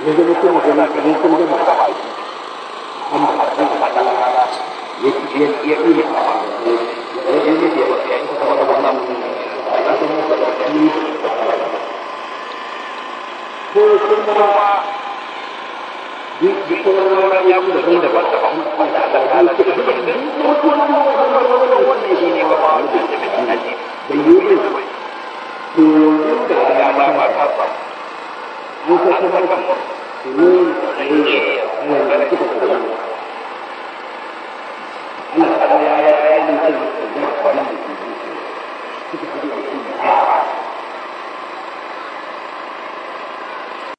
ya zama kuma gani kamar kun gama amma ya iya